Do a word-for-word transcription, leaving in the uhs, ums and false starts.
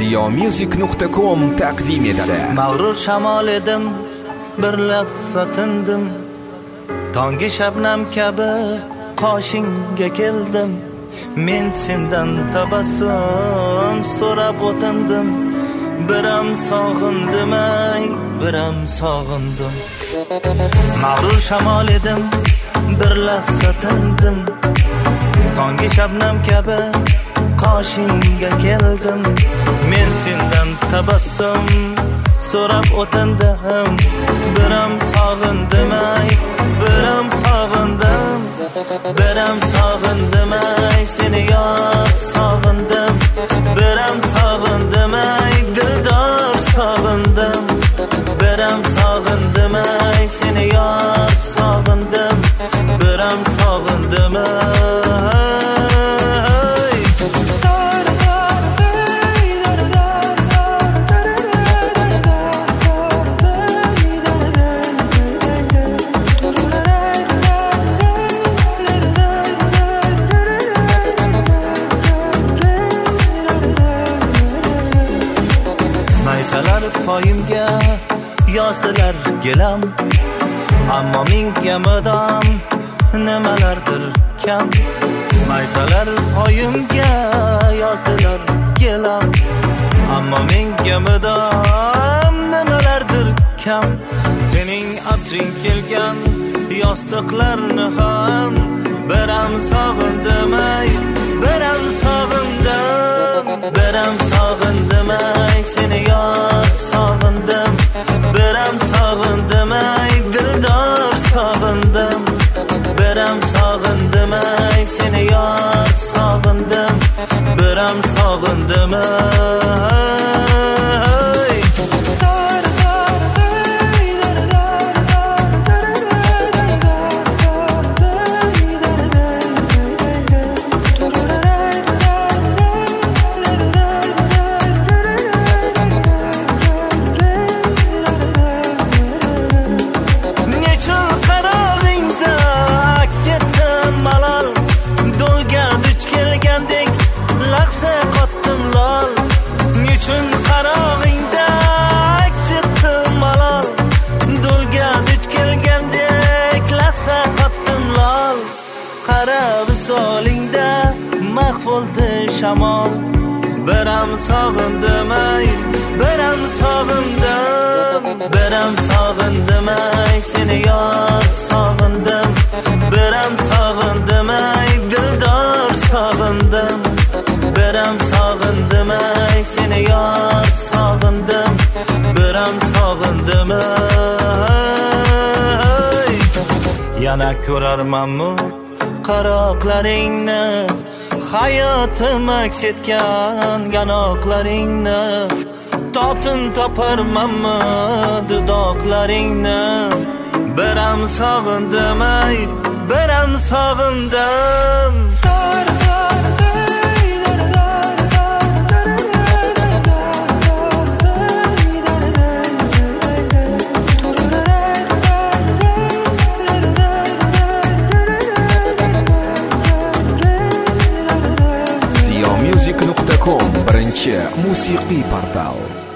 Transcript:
ziyomusic nuqta com taqdim etadi. Mag'rur shamol edim, bir lahza tindim, tongi shabnam kabi qoshingga keldim. Men sendan tabassum so'rab o'tindim, biram sog'indim, ay biram sog'indim. Mag'rur shamol edim, bir lahza tindim, tongi shabnam kabi qoshingga keldim. Men sendan tabassum so'rab o'tindim, biram sog'indim, ay biram sog'indim. Biram sog'indim, ay seni yor sog'indim. Biram sog'indim, ay dildor sog'indim. Biram sog'indim, ay seni yor sog'indim. Biram sog'indim, ay poyimga yozdilar gilam, ammo menga mudom nimalardir kam. Maysalar poyimga yozdilar gilam, ammo menga mudom nimalardir kam. Sening atring kelgan yostiqlarni ham biram sog'indim, ay biram sog'indim. Biram sog'indim, ay seni yor sog'indim. Biram sog'indim, ay dildor sog'indim. Biram sog'indim, ay seni yor sog'indim. Biram sog'indim, ay shamol. Biram sog'indim, ay biram sog'indim. Biram sog'indim, ay seni yor sog'indim. Biram sog'indim, ay dildor sog'indim. Biram sog'indim, ay seni yor sog'indim. Biram sog'indim, ay yana ko'rarmanmi qaroqlaringni, hayotim aks etgan yanoqlaringni. Totin toparmanmi dudoqlaringni. Biram sog'indim, ay biram sog'indim. ziyomusic nuqta com birinchi musiqiy portal.